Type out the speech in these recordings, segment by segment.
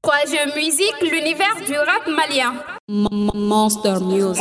3 Musique, l'univers du rap malien. Monster Music.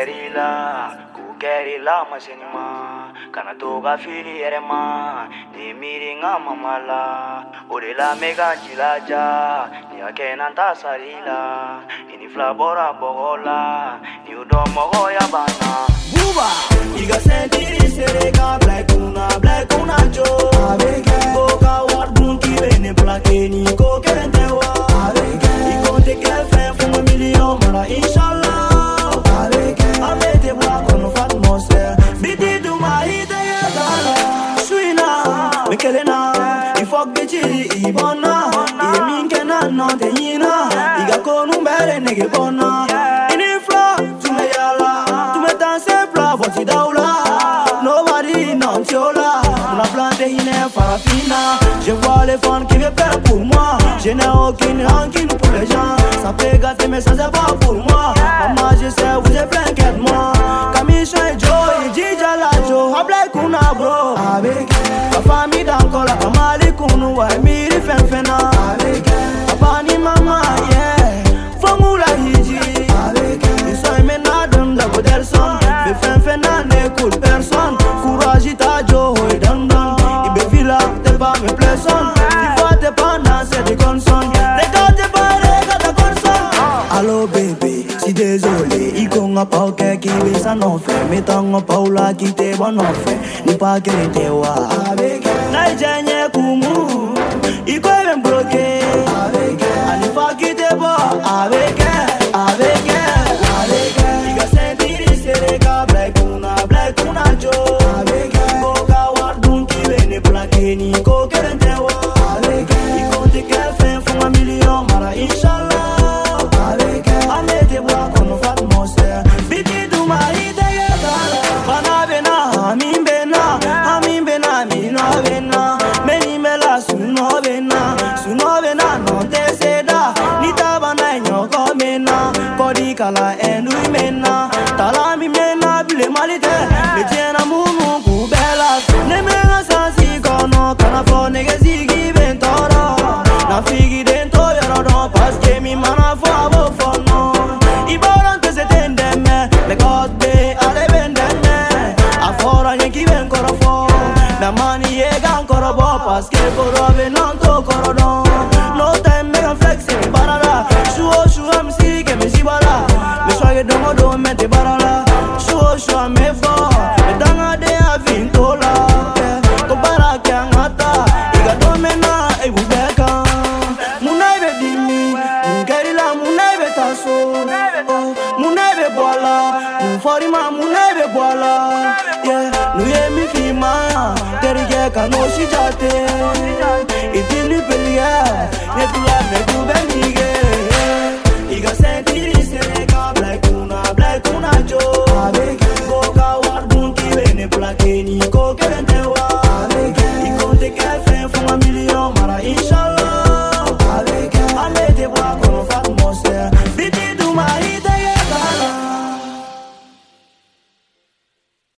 Kerila masenima kana toga fili erema ni miringa mamala orela mega jilaja ni akena ntasarila ini flabora bogola ni udomo goya bana buba iga sentiri sereka black una jo abeke boka wardun ki bene plake ni ko kerentewa abeke ikonte kelfe fuma million mara inshallah abeke amete bwa kono Biti do my idea Suina Mekelena Ifok bichiri ibona Ieminkena no tenyina Iga konu mbele nege bona Ini fla Tume yala Tume danse fla Voti daula Nobody non tiola Una plante ine farafina Je vois les fans qui veulent faire pour moi Je n'ai aucune rancune pour les gens Ça peut gâter mais ça c'est pas pour moi Maman je sais vous êtes plein qu'aide-moi Kamisha et Joe Jija la Joe Hablai kuna bro Abeke Papa mi dankola Kamali kunu wa Emiri fenfena Abeke Papa ni mama yeah Formula hiji Abeke Iso ime na dem da godelson Be fenfena ne cool person Courage ita Joe Hoi dandan Ibe villa te pa me pleson Si fa te pa danse de conson Rega te pa rega ta conson Allo baby Si désolé Ikonga pa oke ki bisa no fe Metanga paula ki te ba no fe Ni pa kere te wa Na ijenye kumu Iko even bloke Ani fa ki te ba Aveke Iga sentiri sereka Black una jo Boka wardun ki bene plake ni ko kere te wa Ikonte kelfe fuma million mara inshallah Amete bwa kono fat monster Biti do my idea Bana bena, amin bena, mino bena Meni mela suno bena, non te seda Nita bana nyoko mena Kodi kala enui mena Tala mi mena, bile malite Me tiena munu kubela Ne mena sansi kono Kana fo nege zigi bentoro Na figi dento yorodo Paske mi mana fo abo fono Iboran te se tendeme Le kote ale bendeme Afora yenki ben korofo Na mani yega ancora bo Paske korobe non to korodon No time mega flexing barara Shuo msi ke me jibala Me swage dongo do mete barala Shuo me bo Me danga de avintola Ko barake angata Iga domena ebu beka Munaibe dimi Mungerila munaibe taso Munaibe boala Munforima munaibe boala Yeah, nuye mi fima Terige kano shijate Itili pelia Netula metu benige Iga sentiri sereka Black una jo Boka wardun ki bene plake ni ko kerentewa Ikonte kelfe fuma million mara inshallah